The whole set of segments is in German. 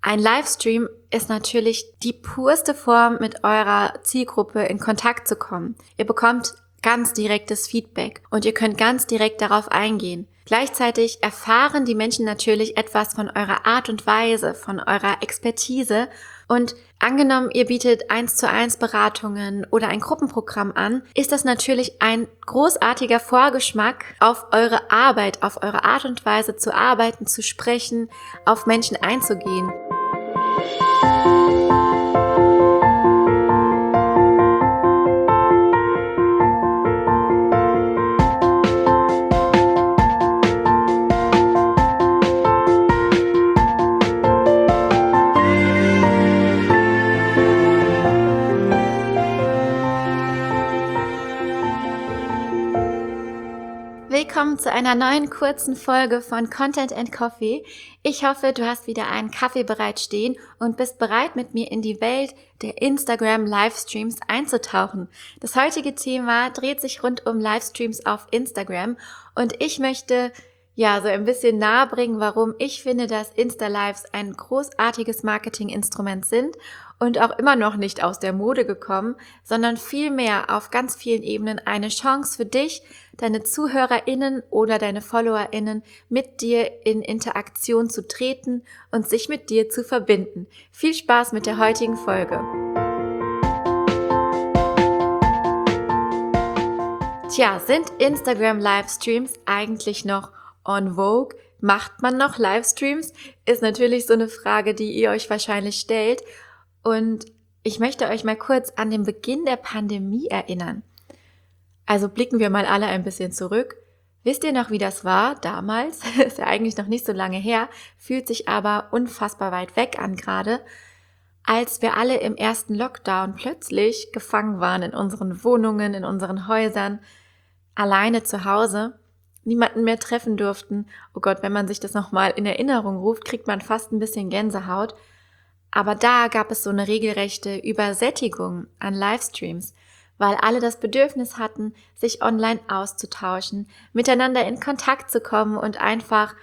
Ein Livestream ist natürlich die purste Form, mit eurer Zielgruppe in Kontakt zu kommen. Ihr bekommt ganz direktes Feedback und ihr könnt ganz direkt darauf eingehen. Gleichzeitig erfahren die Menschen natürlich etwas von eurer Art und Weise, von eurer Expertise und angenommen, ihr bietet 1:1 Beratungen oder ein Gruppenprogramm an, ist das natürlich ein großartiger Vorgeschmack auf eure Arbeit, auf eure Art und Weise zu arbeiten, zu sprechen, auf Menschen einzugehen. Willkommen zu einer neuen kurzen Folge von Content & Coffee. Ich hoffe, du hast wieder einen Kaffee bereitstehen und bist bereit, mit mir in die Welt der Instagram-Livestreams einzutauchen. Das heutige Thema dreht sich rund um Livestreams auf Instagram und ich möchte so ein bisschen nahebringen, warum ich finde, dass Insta-Lives ein großartiges Marketinginstrument sind und auch immer noch nicht aus der Mode gekommen, sondern vielmehr auf ganz vielen Ebenen eine Chance für dich, deine ZuhörerInnen oder deine FollowerInnen mit dir in Interaktion zu treten und sich mit dir zu verbinden. Viel Spaß mit der heutigen Folge. Tja, sind Instagram-Livestreams eigentlich noch en vogue? Macht man noch Livestreams? Ist natürlich so eine Frage, die ihr euch wahrscheinlich stellt. Und ich möchte euch mal kurz an den Beginn der Pandemie erinnern. Also blicken wir mal alle ein bisschen zurück. Wisst ihr noch, wie das war damals? Ist ja eigentlich noch nicht so lange her, fühlt sich aber unfassbar weit weg an gerade, als wir alle im ersten Lockdown plötzlich gefangen waren in unseren Wohnungen, in unseren Häusern, alleine zu Hause, niemanden mehr treffen durften. Oh Gott, wenn man sich das nochmal in Erinnerung ruft, kriegt man fast ein bisschen Gänsehaut. Aber da gab es so eine regelrechte Übersättigung an Livestreams, weil alle das Bedürfnis hatten, sich online auszutauschen, miteinander in Kontakt zu kommen und einfach,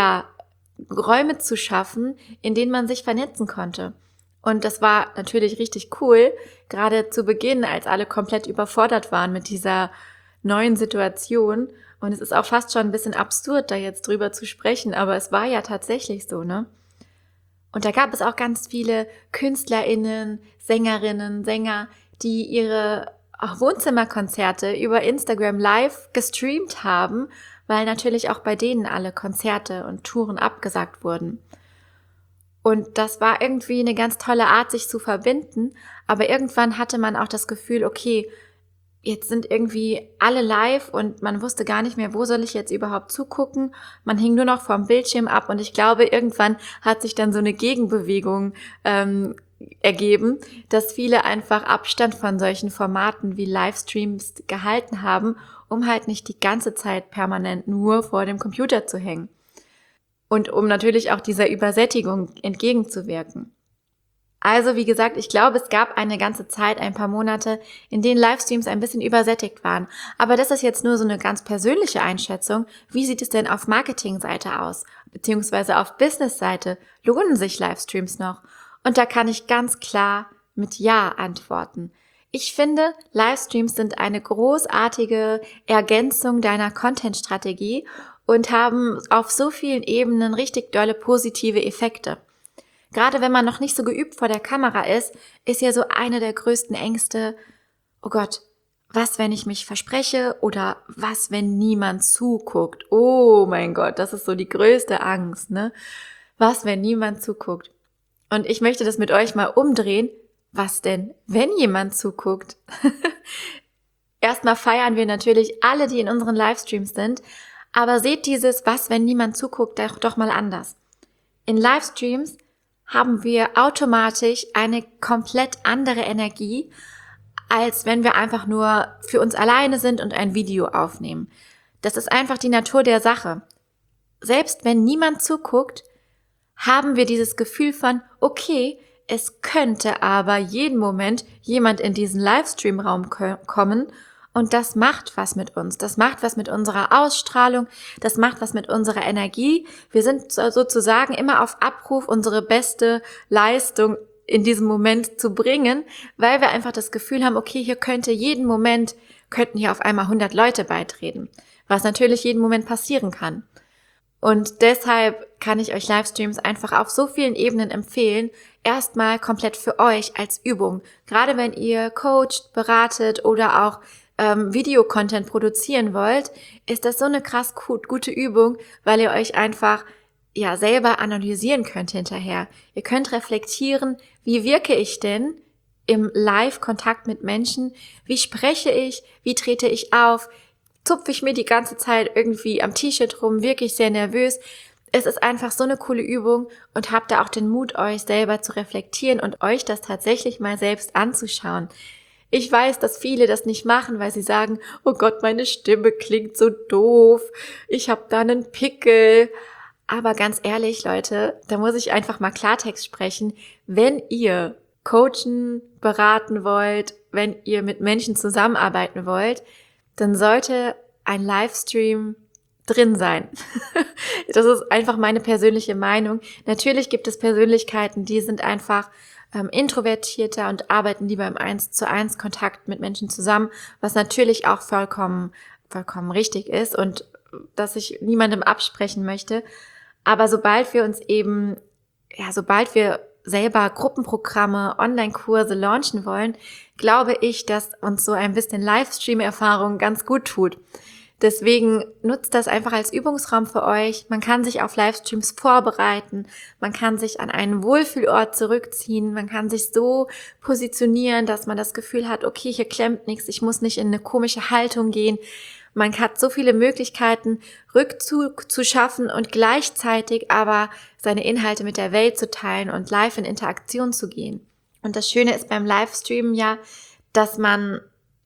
Räume zu schaffen, in denen man sich vernetzen konnte. Und das war natürlich richtig cool, gerade zu Beginn, als alle komplett überfordert waren mit dieser neuen Situation. Und es ist auch fast schon ein bisschen absurd, da jetzt drüber zu sprechen, aber es war ja tatsächlich so, ne? Und da gab es auch ganz viele KünstlerInnen, Sängerinnen, Sänger, die ihre Wohnzimmerkonzerte über Instagram live gestreamt haben, weil natürlich auch bei denen alle Konzerte und Touren abgesagt wurden. Und das war irgendwie eine ganz tolle Art, sich zu verbinden, aber irgendwann hatte man auch das Gefühl, okay, jetzt sind irgendwie alle live und man wusste gar nicht mehr, wo soll ich jetzt überhaupt zugucken. Man hing nur noch vorm Bildschirm ab und ich glaube, irgendwann hat sich dann so eine Gegenbewegung ergeben, dass viele einfach Abstand von solchen Formaten wie Livestreams gehalten haben, um halt nicht die ganze Zeit permanent nur vor dem Computer zu hängen. Und um natürlich auch dieser Übersättigung entgegenzuwirken. Also wie gesagt, ich glaube, es gab eine ganze Zeit, ein paar Monate, in denen Livestreams ein bisschen übersättigt waren. Aber das ist jetzt nur so eine ganz persönliche Einschätzung. Wie sieht es denn auf Marketingseite aus? Beziehungsweise auf Businessseite? Lohnen sich Livestreams noch? Und da kann ich ganz klar mit Ja antworten. Ich finde, Livestreams sind eine großartige Ergänzung deiner Content-Strategie und haben auf so vielen Ebenen richtig dolle positive Effekte. Gerade wenn man noch nicht so geübt vor der Kamera ist ja so eine der größten Ängste, oh Gott, was, wenn ich mich verspreche oder was, wenn niemand zuguckt? Oh mein Gott, das ist so die größte Angst, ne? Was, wenn niemand zuguckt? Und ich möchte das mit euch mal umdrehen. Was denn, wenn jemand zuguckt? Erstmal feiern wir natürlich alle, die in unseren Livestreams sind, aber seht dieses was, wenn niemand zuguckt, doch mal anders. In Livestreams haben wir automatisch eine komplett andere Energie, als wenn wir einfach nur für uns alleine sind und ein Video aufnehmen. Das ist einfach die Natur der Sache. Selbst wenn niemand zuguckt, haben wir dieses Gefühl von, okay, es könnte aber jeden Moment jemand in diesen Livestream-Raum kommen Und das macht was mit uns. Das macht was mit unserer Ausstrahlung. Das macht was mit unserer Energie. Wir sind sozusagen immer auf Abruf, unsere beste Leistung in diesem Moment zu bringen, weil wir einfach das Gefühl haben, okay, hier könnten hier auf einmal 100 Leute beitreten, was natürlich jeden Moment passieren kann. Und deshalb kann ich euch Livestreams einfach auf so vielen Ebenen empfehlen, erstmal komplett für euch als Übung. Gerade wenn ihr coacht, beratet oder auch Videocontent produzieren wollt, ist das so eine krass gute Übung, weil ihr euch einfach selber analysieren könnt hinterher. Ihr könnt reflektieren, wie wirke ich denn im Live-Kontakt mit Menschen? Wie spreche ich? Wie trete ich auf? Zupfe ich mir die ganze Zeit irgendwie am T-Shirt rum? Wirke ich sehr nervös? Es ist einfach so eine coole Übung und habt da auch den Mut, euch selber zu reflektieren und euch das tatsächlich mal selbst anzuschauen. Ich weiß, dass viele das nicht machen, weil sie sagen, oh Gott, meine Stimme klingt so doof, ich habe da einen Pickel. Aber ganz ehrlich, Leute, da muss ich einfach mal Klartext sprechen. Wenn ihr coachen, beraten wollt, wenn ihr mit Menschen zusammenarbeiten wollt, dann sollte ein Livestream drin sein. Das ist einfach meine persönliche Meinung. Natürlich gibt es Persönlichkeiten, die sind einfach introvertierter und arbeiten lieber im 1:1 Kontakt mit Menschen zusammen, was natürlich auch vollkommen richtig ist und dass ich niemandem absprechen möchte. Aber sobald wir selber Gruppenprogramme, Online-Kurse launchen wollen, glaube ich, dass uns so ein bisschen Livestream-Erfahrung ganz gut tut. Deswegen nutzt das einfach als Übungsraum für euch. Man kann sich auf Livestreams vorbereiten. Man kann sich an einen Wohlfühlort zurückziehen. Man kann sich so positionieren, dass man das Gefühl hat, okay, hier klemmt nichts. Ich muss nicht in eine komische Haltung gehen. Man hat so viele Möglichkeiten, Rückzug zu schaffen und gleichzeitig aber seine Inhalte mit der Welt zu teilen und live in Interaktion zu gehen. Und das Schöne ist beim Livestreamen dass man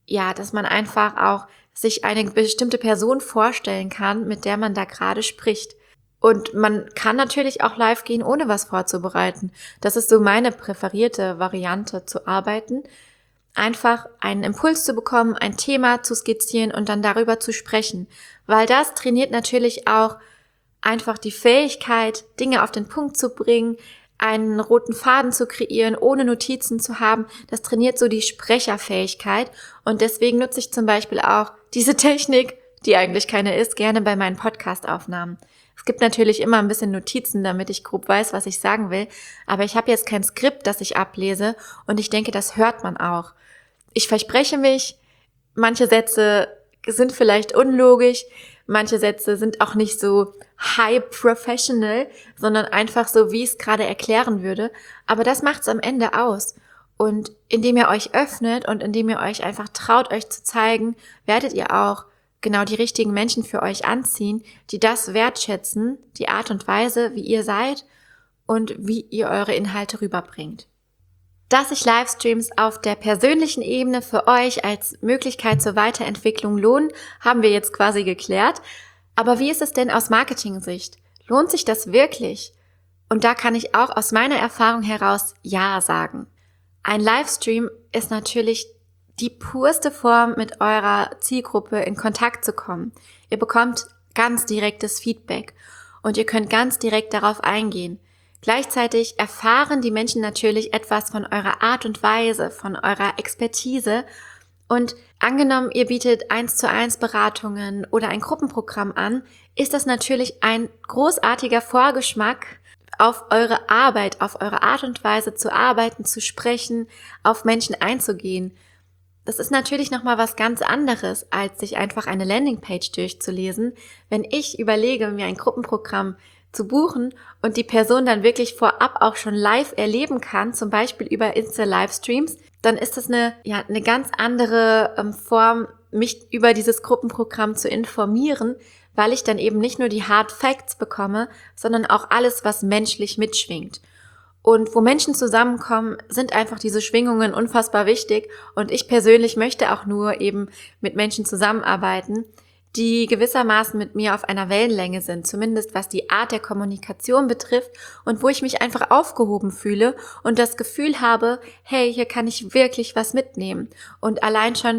einfach auch sich eine bestimmte Person vorstellen kann, mit der man da gerade spricht. Und man kann natürlich auch live gehen, ohne was vorzubereiten. Das ist so meine präferierte Variante zu arbeiten. Einfach einen Impuls zu bekommen, ein Thema zu skizzieren und dann darüber zu sprechen. Weil das trainiert natürlich auch einfach die Fähigkeit, Dinge auf den Punkt zu bringen, einen roten Faden zu kreieren, ohne Notizen zu haben. Das trainiert so die Sprecherfähigkeit. Und deswegen nutze ich zum Beispiel auch diese Technik, die eigentlich keine ist, gerne bei meinen Podcast-Aufnahmen. Es gibt natürlich immer ein bisschen Notizen, damit ich grob weiß, was ich sagen will. Aber ich habe jetzt kein Skript, das ich ablese. Und ich denke, das hört man auch. Ich verspreche mich, manche Sätze sind vielleicht unlogisch, manche Sätze sind auch nicht so high professional, sondern einfach so, wie ich es gerade erklären würde. Aber das macht's am Ende aus. Und indem ihr euch öffnet und indem ihr euch einfach traut, euch zu zeigen, werdet ihr auch genau die richtigen Menschen für euch anziehen, die das wertschätzen, die Art und Weise, wie ihr seid und wie ihr eure Inhalte rüberbringt. Dass sich Livestreams auf der persönlichen Ebene für euch als Möglichkeit zur Weiterentwicklung lohnen, haben wir jetzt quasi geklärt. Aber wie ist es denn aus Marketing-Sicht? Lohnt sich das wirklich? Und da kann ich auch aus meiner Erfahrung heraus Ja sagen. Ein Livestream ist natürlich die purste Form, mit eurer Zielgruppe in Kontakt zu kommen. Ihr bekommt ganz direktes Feedback und ihr könnt ganz direkt darauf eingehen. Gleichzeitig erfahren die Menschen natürlich etwas von eurer Art und Weise, von eurer Expertise. Und angenommen, ihr bietet 1:1 Beratungen oder ein Gruppenprogramm an, ist das natürlich ein großartiger Vorgeschmack auf eure Arbeit, auf eure Art und Weise zu arbeiten, zu sprechen, auf Menschen einzugehen. Das ist natürlich nochmal was ganz anderes, als sich einfach eine Landingpage durchzulesen. Wenn ich überlege, mir ein Gruppenprogramm zu buchen und die Person dann wirklich vorab auch schon live erleben kann, zum Beispiel über Insta-Livestreams, dann ist das eine ganz andere Form, mich über dieses Gruppenprogramm zu informieren, weil ich dann eben nicht nur die Hard Facts bekomme, sondern auch alles, was menschlich mitschwingt. Und wo Menschen zusammenkommen, sind einfach diese Schwingungen unfassbar wichtig. Und ich persönlich möchte auch nur eben mit Menschen zusammenarbeiten, die gewissermaßen mit mir auf einer Wellenlänge sind, zumindest was die Art der Kommunikation betrifft und wo ich mich einfach aufgehoben fühle und das Gefühl habe, hey, hier kann ich wirklich was mitnehmen. Und allein schon,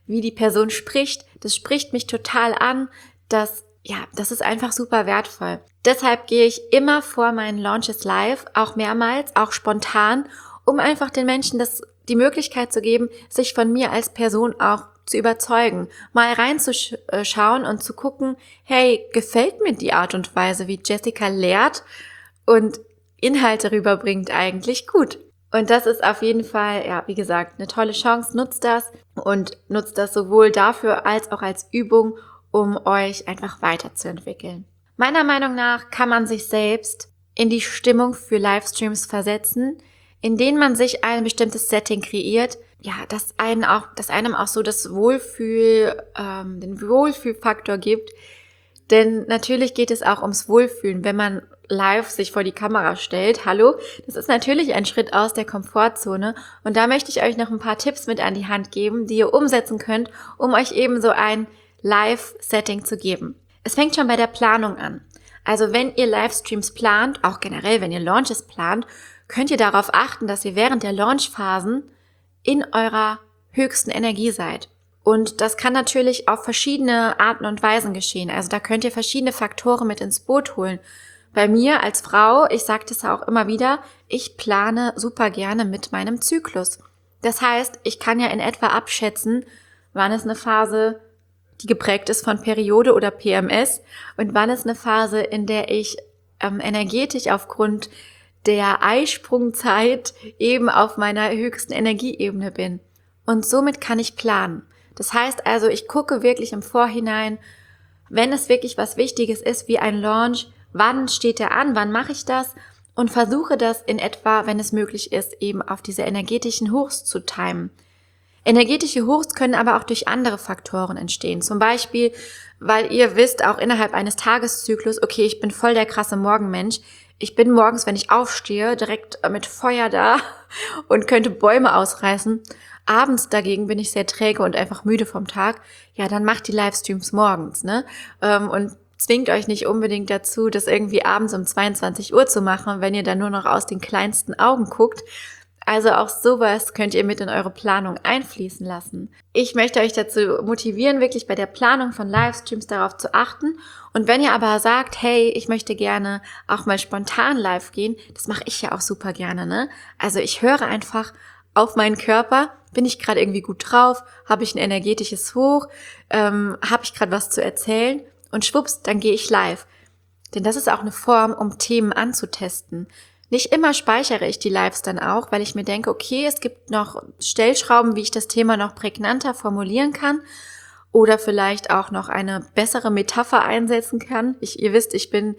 wie die Person spricht. Das spricht mich total an. Das ist einfach super wertvoll. Deshalb gehe ich immer vor meinen Launches live, auch mehrmals, auch spontan, um einfach den Menschen die Möglichkeit zu geben, sich von mir als Person auch zu überzeugen, mal reinzuschauen und zu gucken, hey, gefällt mir die Art und Weise, wie Jessica lehrt und Inhalte rüberbringt eigentlich gut. Und das ist auf jeden Fall, wie gesagt, eine tolle Chance. Nutzt das und nutzt das sowohl dafür als auch als Übung, um euch einfach weiterzuentwickeln. Meiner Meinung nach kann man sich selbst in die Stimmung für Livestreams versetzen, in denen man sich ein bestimmtes Setting kreiert, das einem auch so den Wohlfühlfaktor gibt. Denn natürlich geht es auch ums Wohlfühlen, wenn man live sich vor die Kamera stellt. Hallo, das ist natürlich ein Schritt aus der Komfortzone. Und da möchte ich euch noch ein paar Tipps mit an die Hand geben, die ihr umsetzen könnt, um euch eben so ein Live-Setting zu geben. Es fängt schon bei der Planung an. Also wenn ihr Livestreams plant, auch generell, wenn ihr Launches plant, könnt ihr darauf achten, dass ihr während der Launchphasen in eurer höchsten Energie seid. Und das kann natürlich auf verschiedene Arten und Weisen geschehen. Also da könnt ihr verschiedene Faktoren mit ins Boot holen. Bei mir als Frau, ich sage das auch immer wieder, ich plane super gerne mit meinem Zyklus. Das heißt, ich kann ja in etwa abschätzen, wann ist eine Phase, die geprägt ist von Periode oder PMS und wann ist eine Phase, in der ich energetisch aufgrund der Eisprungzeit eben auf meiner höchsten Energieebene bin. Und somit kann ich planen. Das heißt also, ich gucke wirklich im Vorhinein, wenn es wirklich was Wichtiges ist, wie ein Launch, wann steht der an, wann mache ich das und versuche das in etwa, wenn es möglich ist, eben auf diese energetischen Hochs zu timen. Energetische Hochs können aber auch durch andere Faktoren entstehen. Zum Beispiel, weil ihr wisst, auch innerhalb eines Tageszyklus, okay, ich bin voll der krasse Morgenmensch. Ich bin morgens, wenn ich aufstehe, direkt mit Feuer da und könnte Bäume ausreißen. Abends dagegen bin ich sehr träge und einfach müde vom Tag. Ja, dann macht die Livestreams morgens, ne? Und zwingt euch nicht unbedingt dazu, das irgendwie abends um 22 Uhr zu machen, wenn ihr dann nur noch aus den kleinsten Augen guckt. Also auch sowas könnt ihr mit in eure Planung einfließen lassen. Ich möchte euch dazu motivieren, wirklich bei der Planung von Livestreams darauf zu achten. Und wenn ihr aber sagt, hey, ich möchte gerne auch mal spontan live gehen, das mache ich ja auch super gerne, ne? Also ich höre einfach auf meinen Körper, bin ich gerade irgendwie gut drauf, habe ich ein energetisches Hoch, habe ich gerade was zu erzählen und schwupps, dann gehe ich live. Denn das ist auch eine Form, um Themen anzutesten. Nicht immer speichere ich die Lives dann auch, weil ich mir denke, okay, es gibt noch Stellschrauben, wie ich das Thema noch prägnanter formulieren kann oder vielleicht auch noch eine bessere Metapher einsetzen kann. Ihr wisst, ich bin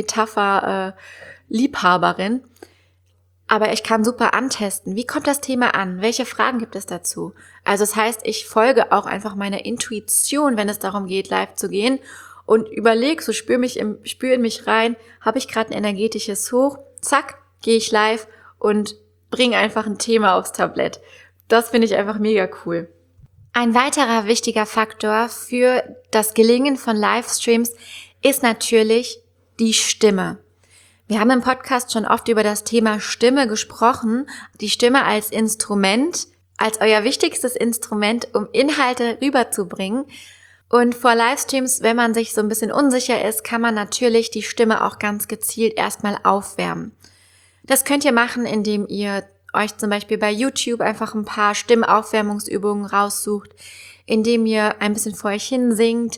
Metapher-Liebhaberin. Aber ich kann super antesten. Wie kommt das Thema an? Welche Fragen gibt es dazu? Also das heißt, ich folge auch einfach meiner Intuition, wenn es darum geht, live zu gehen und überlege, spüre in mich rein, habe ich gerade ein energetisches Hoch? Zack, gehe ich live und bringe einfach ein Thema aufs Tablett. Das finde ich einfach mega cool. Ein weiterer wichtiger Faktor für das Gelingen von Livestreams ist natürlich die Stimme. Wir haben im Podcast schon oft über das Thema Stimme gesprochen. Die Stimme als Instrument, als euer wichtigstes Instrument, um Inhalte rüberzubringen. Und vor Livestreams, wenn man sich so ein bisschen unsicher ist, kann man natürlich die Stimme auch ganz gezielt erstmal aufwärmen. Das könnt ihr machen, indem ihr euch zum Beispiel bei YouTube einfach ein paar Stimmaufwärmungsübungen raussucht, indem ihr ein bisschen vor euch hin singt,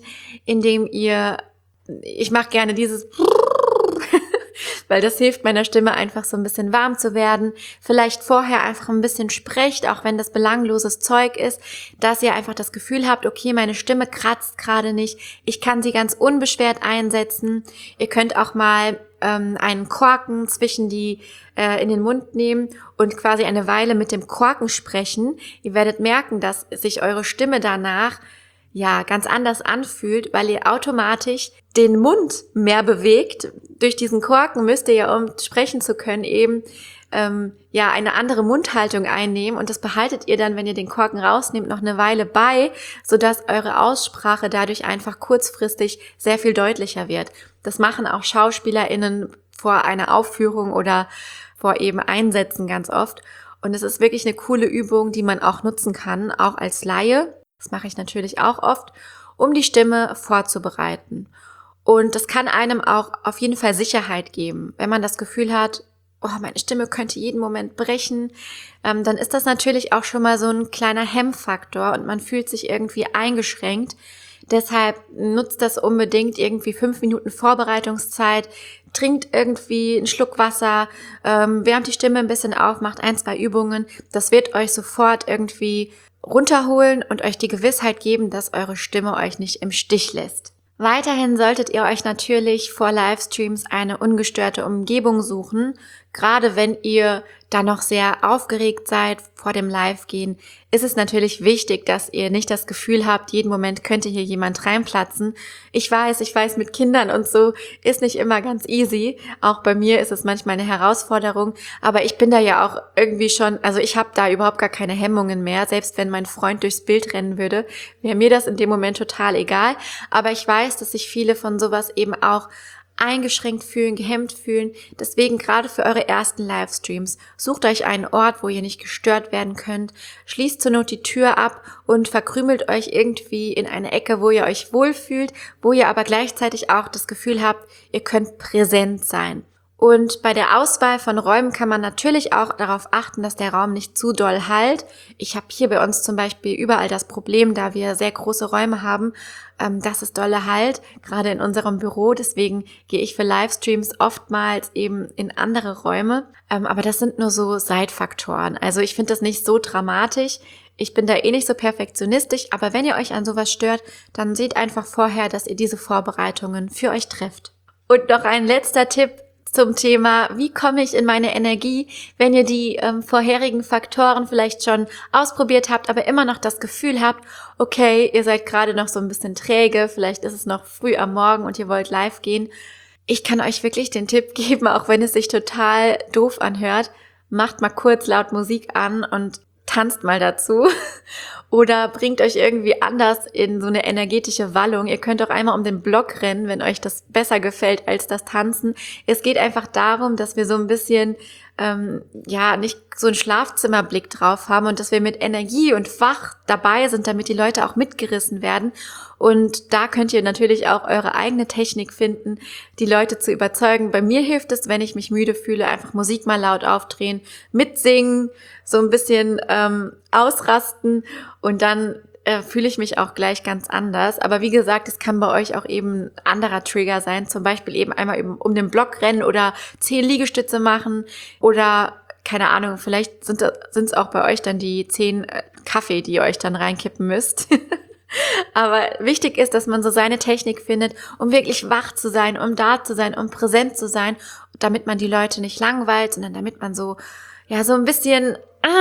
ich mache gerne dieses weil das hilft meiner Stimme einfach so ein bisschen warm zu werden. Vielleicht vorher einfach ein bisschen sprecht, auch wenn das belangloses Zeug ist, dass ihr einfach das Gefühl habt, okay, meine Stimme kratzt gerade nicht, ich kann sie ganz unbeschwert einsetzen. Ihr könnt auch mal einen Korken in den Mund nehmen und quasi eine Weile mit dem Korken sprechen. Ihr werdet merken, dass sich eure Stimme danach ganz anders anfühlt, weil ihr automatisch den Mund mehr bewegt. Durch diesen Korken müsst ihr ja, um sprechen zu können, eben eine andere Mundhaltung einnehmen und das behaltet ihr dann, wenn ihr den Korken rausnehmt, noch eine Weile bei, sodass eure Aussprache dadurch einfach kurzfristig sehr viel deutlicher wird. Das machen auch SchauspielerInnen vor einer Aufführung oder vor eben Einsätzen ganz oft und es ist wirklich eine coole Übung, die man auch nutzen kann, auch als Laie. das mache ich natürlich auch oft, um die Stimme vorzubereiten. Und das kann einem auch auf jeden Fall Sicherheit geben. Wenn man das Gefühl hat, oh, meine Stimme könnte jeden Moment brechen, dann ist das natürlich auch schon mal so ein kleiner Hemmfaktor und man fühlt sich irgendwie eingeschränkt. Deshalb nutzt das unbedingt irgendwie 5 Minuten Vorbereitungszeit, trinkt irgendwie einen Schluck Wasser, wärmt die Stimme ein bisschen auf, macht 1, 2 Übungen. Das wird euch sofort irgendwie runterholen und euch die Gewissheit geben, dass eure Stimme euch nicht im Stich lässt. Weiterhin solltet ihr euch natürlich vor Livestreams eine ungestörte Umgebung suchen. Gerade wenn ihr da noch sehr aufgeregt seid vor dem Live-Gehen, ist es natürlich wichtig, dass ihr nicht das Gefühl habt, jeden Moment könnte hier jemand reinplatzen. Ich weiß, mit Kindern und so ist nicht immer ganz easy. Auch bei mir ist es manchmal eine Herausforderung. Aber ich bin da ja auch irgendwie schon, also ich habe da überhaupt gar keine Hemmungen mehr. Selbst wenn mein Freund durchs Bild rennen würde, wäre mir das in dem Moment total egal. Aber ich weiß, dass sich viele von sowas eben auch eingeschränkt fühlen, gehemmt fühlen. Deswegen gerade für eure ersten Livestreams, sucht euch einen Ort, wo ihr nicht gestört werden könnt, schließt zur Not die Tür ab und verkrümelt euch irgendwie in eine Ecke, wo ihr euch wohlfühlt, wo ihr aber gleichzeitig auch das Gefühl habt, ihr könnt präsent sein. Und bei der Auswahl von Räumen kann man natürlich auch darauf achten, dass der Raum nicht zu doll hallt. Ich habe hier bei uns zum Beispiel überall das Problem, da wir sehr große Räume haben, dass es dolle hallt, gerade in unserem Büro. Deswegen gehe ich für Livestreams oftmals eben in andere Räume. Aber das sind nur so Seitfaktoren. Also ich finde das nicht so dramatisch. Ich bin da eh nicht so perfektionistisch, aber wenn ihr euch an sowas stört, dann seht einfach vorher, dass ihr diese Vorbereitungen für euch trefft. Und noch ein letzter Tipp zum Thema, wie komme ich in meine Energie, wenn ihr die vorherigen Faktoren vielleicht schon ausprobiert habt, aber immer noch das Gefühl habt, okay, ihr seid gerade noch so ein bisschen träge, vielleicht ist es noch früh am Morgen und ihr wollt live gehen. Ich kann euch wirklich den Tipp geben, auch wenn es sich total doof anhört, macht mal kurz laut Musik an und tanzt mal dazu oder bringt euch irgendwie anders in so eine energetische Wallung. Ihr könnt auch einmal um den Block rennen, wenn euch das besser gefällt als das Tanzen. Es geht einfach darum, dass wir so ein bisschen, nicht so einen Schlafzimmerblick drauf haben und dass wir mit Energie und wach dabei sind, damit die Leute auch mitgerissen werden. Und da könnt ihr natürlich auch eure eigene Technik finden, die Leute zu überzeugen. Bei mir hilft es, wenn ich mich müde fühle, einfach Musik mal laut aufdrehen, mitsingen, so ein bisschen ausrasten und dann fühle ich mich auch gleich ganz anders. Aber wie gesagt, es kann bei euch auch eben ein anderer Trigger sein. Zum Beispiel eben einmal eben um den Block rennen oder 10 Liegestütze machen oder keine Ahnung, vielleicht sind es auch bei euch dann die 10 Kaffee, die ihr euch dann reinkippen müsst. Aber wichtig ist, dass man so seine Technik findet, um wirklich wach zu sein, um da zu sein, um präsent zu sein, damit man die Leute nicht langweilt, sondern damit man so ein bisschen,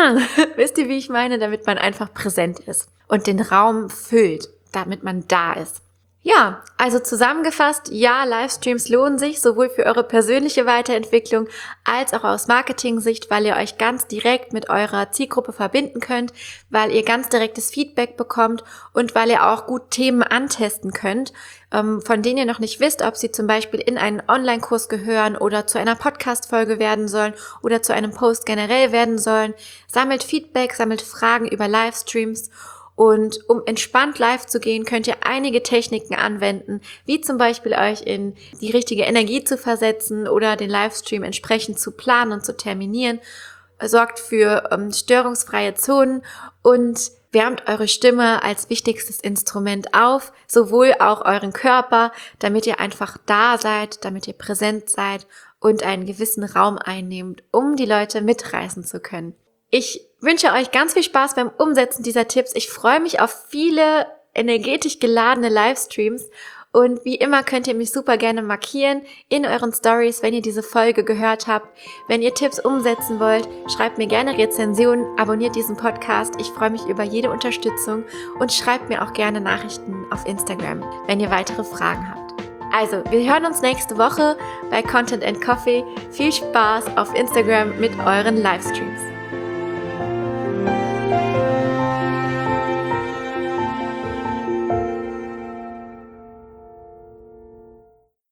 wisst ihr, wie ich meine, damit man einfach präsent ist und den Raum füllt, damit man da ist. Ja, also zusammengefasst, ja, Livestreams lohnen sich, sowohl für eure persönliche Weiterentwicklung als auch aus Marketing-Sicht, weil ihr euch ganz direkt mit eurer Zielgruppe verbinden könnt, weil ihr ganz direktes Feedback bekommt und weil ihr auch gut Themen antesten könnt, von denen ihr noch nicht wisst, ob sie zum Beispiel in einen Online-Kurs gehören oder zu einer Podcast-Folge werden sollen oder zu einem Post generell werden sollen. Sammelt Feedback, sammelt Fragen über Livestreams. Und um entspannt live zu gehen, könnt ihr einige Techniken anwenden, wie zum Beispiel euch in die richtige Energie zu versetzen oder den Livestream entsprechend zu planen und zu terminieren. Sorgt für störungsfreie Zonen und wärmt eure Stimme als wichtigstes Instrument auf, sowohl auch euren Körper, damit ihr einfach da seid, damit ihr präsent seid und einen gewissen Raum einnehmt, um die Leute mitreißen zu können. Ich wünsche euch ganz viel Spaß beim Umsetzen dieser Tipps. Ich freue mich auf viele energetisch geladene Livestreams und wie immer könnt ihr mich super gerne markieren in euren Stories, wenn ihr diese Folge gehört habt. Wenn ihr Tipps umsetzen wollt, schreibt mir gerne Rezensionen, abonniert diesen Podcast. Ich freue mich über jede Unterstützung und schreibt mir auch gerne Nachrichten auf Instagram, wenn ihr weitere Fragen habt. Also, wir hören uns nächste Woche bei Content & Coffee. Viel Spaß auf Instagram mit euren Livestreams.